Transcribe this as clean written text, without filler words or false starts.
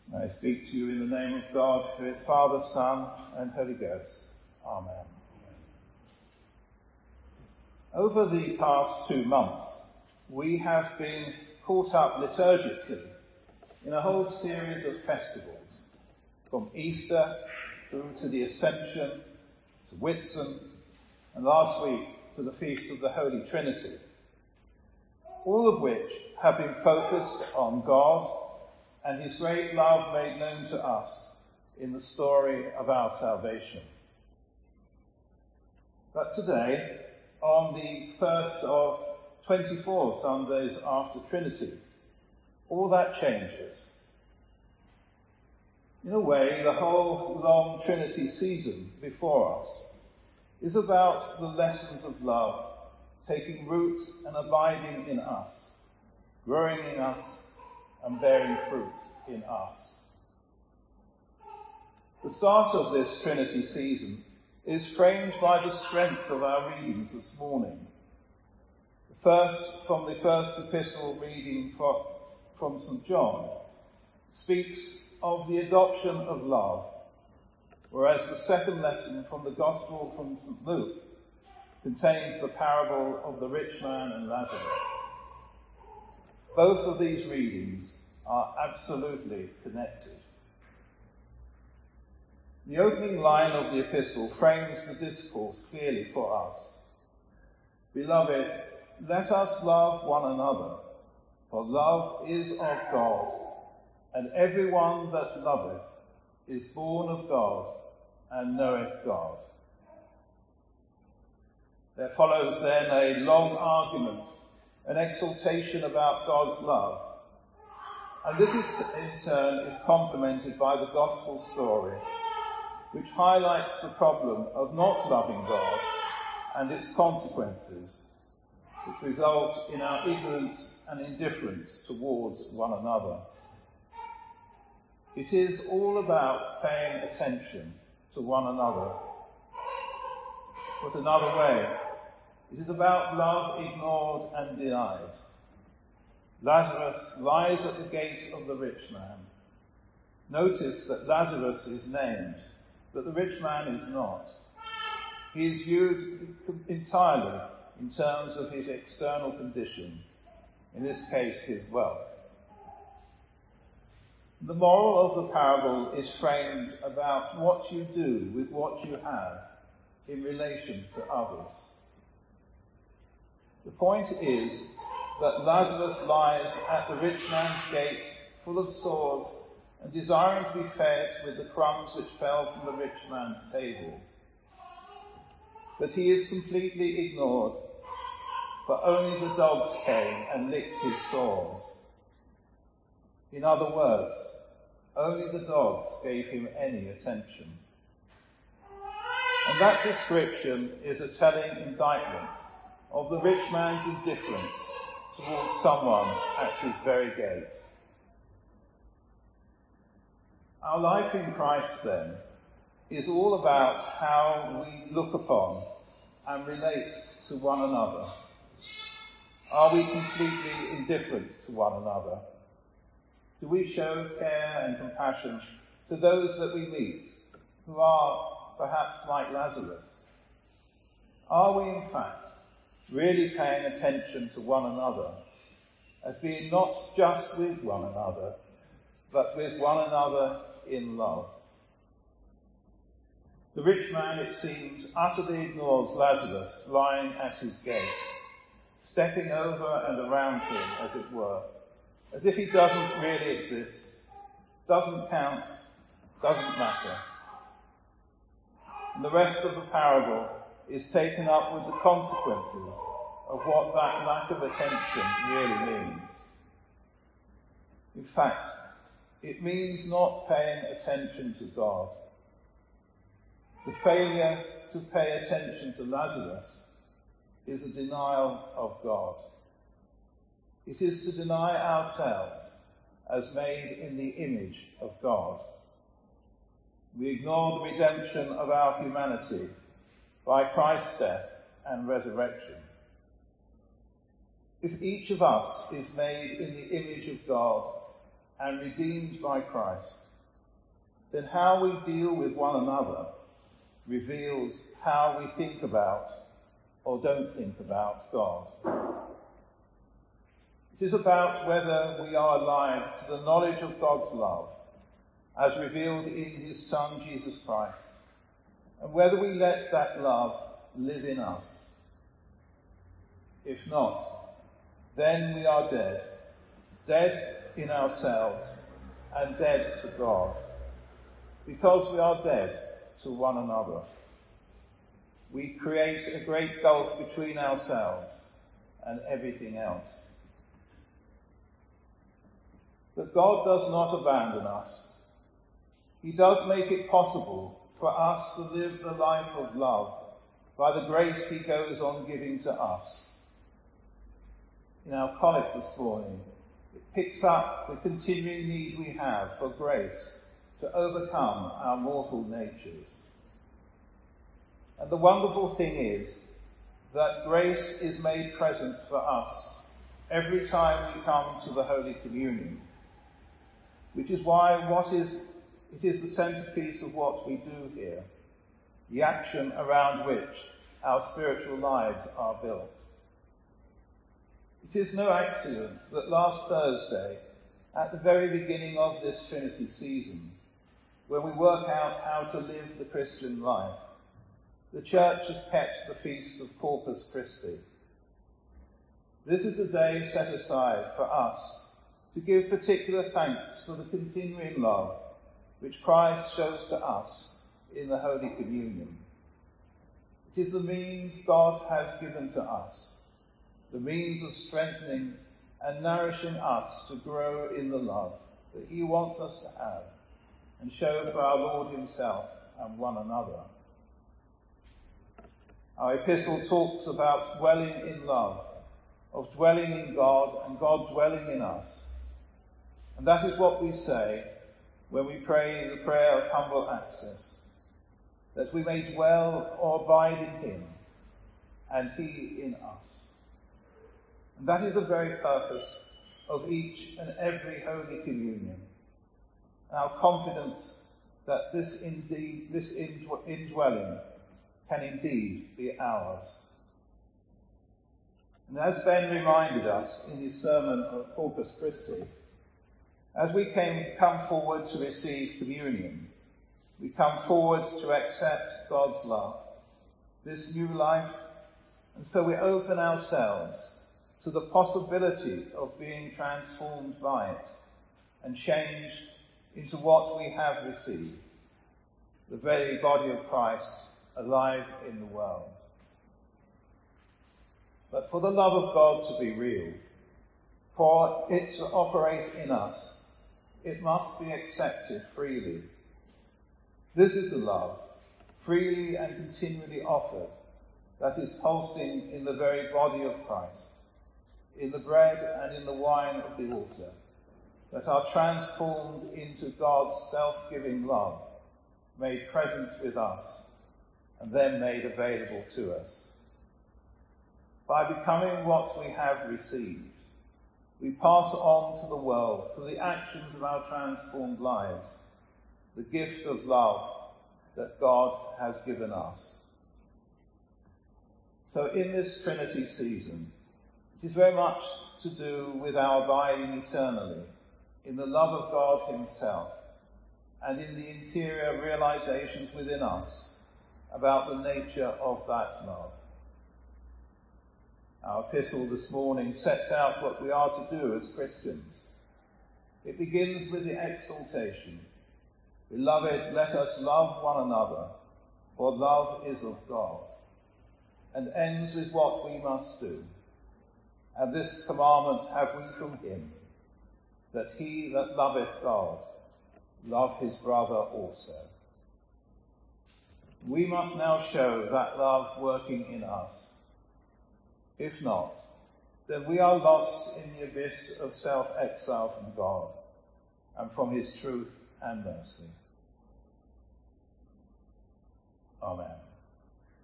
I speak to you in the name of God, who is Father, Son, and Holy Ghost. Amen. Over the past 2 months, we have been caught up liturgically in a whole series of festivals, from Easter through to the Ascension, to Whitsun, and last week to the Feast of the Holy Trinity, all of which have been focused on God and his great love made known to us in the story of our salvation. But today, on the first of 24 Sundays after Trinity, all that changes. In a way, the whole long Trinity season before us is about the lessons of love taking root and abiding in us, growing in us, and bearing fruit in us. The start of this Trinity season is framed by the strength of our readings this morning. From the first epistle reading from St. John, speaks of the adoption of love, whereas the second lesson from the Gospel from St. Luke contains the parable of the rich man and Lazarus. Both of these readings are absolutely connected. The opening line of the epistle frames the discourse clearly for us. Beloved, let us love one another, for love is of God, and everyone that loveth is born of God and knoweth God. There follows then a long argument, an exaltation about God's love. And this in turn is complemented by the gospel story, which highlights the problem of not loving God and its consequences, which result in our ignorance and indifference towards one another. It is all about paying attention to one another. Put another way, it is about love ignored and denied. Lazarus lies at the gate of the rich man. Notice that Lazarus is named, but the rich man is not. He is viewed entirely in terms of his external condition, in this case his wealth. The moral of the parable is framed about what you do with what you have in relation to others. The point is that Lazarus lies at the rich man's gate, full of sores, and desiring to be fed with the crumbs which fell from the rich man's table. But he is completely ignored, for only the dogs came and licked his sores. In other words, only the dogs gave him any attention. And that description is a telling indictment of the rich man's indifference towards someone at his very gate. Our life in Christ, then, is all about how we look upon and relate to one another. Are we completely indifferent to one another? Do we show care and compassion to those that we meet, who are perhaps like Lazarus? Are we, in fact, really paying attention to one another, as being not just with one another, but with one another in love? The rich man, it seems, utterly ignores Lazarus lying at his gate, stepping over and around him, as it were, as if he doesn't really exist, doesn't count, doesn't matter. And the rest of the parable is taken up with the consequences of what that lack of attention really means. In fact, it means not paying attention to God. The failure to pay attention to Lazarus is a denial of God. It is to deny ourselves as made in the image of God. We ignore the redemption of our humanity by Christ's death and resurrection. If each of us is made in the image of God and redeemed by Christ, then how we deal with one another reveals how we think about or don't think about God. It is about whether we are alive to the knowledge of God's love as revealed in his Son, Jesus Christ, and whether we let that love live in us. If not, then we are dead, dead in ourselves and dead to God, because we are dead to one another. We create a great gulf between ourselves and everything else. But God does not abandon us. He does make it possible for us to live the life of love by the grace he goes on giving to us. In our collect this morning, it picks up the continuing need we have for grace to overcome our mortal natures. And the wonderful thing is that grace is made present for us every time we come to the Holy Communion, which is why it is the centerpiece of what we do here, the action around which our spiritual lives are built. It is no accident that last Thursday, at the very beginning of this Trinity season, when we work out how to live the Christian life, the Church has kept the feast of Corpus Christi. This is a day set aside for us to give particular thanks for the continuing love which Christ shows to us in the Holy Communion. It is the means God has given to us, the means of strengthening and nourishing us to grow in the love that he wants us to have and show for our Lord himself and one another. Our epistle talks about dwelling in love, of dwelling in God and God dwelling in us. And that is what we say when we pray the prayer of humble access, that we may dwell or abide in him and he in us. And that is the very purpose of each and every Holy Communion. Our confidence that this indwelling can indeed be ours. And as Ben reminded us in his sermon on Corpus Christi, as we come forward to receive communion, we come forward to accept God's love, this new life, and so we open ourselves to the possibility of being transformed by it and changed into what we have received, the very body of Christ alive in the world. But for the love of God to be real, for it to operate in us, it must be accepted freely. This is the love, freely and continually offered, that is pulsing in the very body of Christ, in the bread and in the wine of the altar, that are transformed into God's self-giving love, made present with us, and then made available to us. By becoming what we have received, we pass on to the world, through the actions of our transformed lives, the gift of love that God has given us. So in this Trinity season, it is very much to do with our abiding eternally in the love of God himself and in the interior realizations within us about the nature of that love. Our epistle this morning sets out what we are to do as Christians. It begins with the exhortation, "Beloved, let us love one another, for love is of God," and ends with what we must do. "And this commandment have we from him, that he that loveth God love his brother also." We must now show that love working in us. If not, then we are lost in the abyss of self-exile from God and from his truth and mercy. Amen.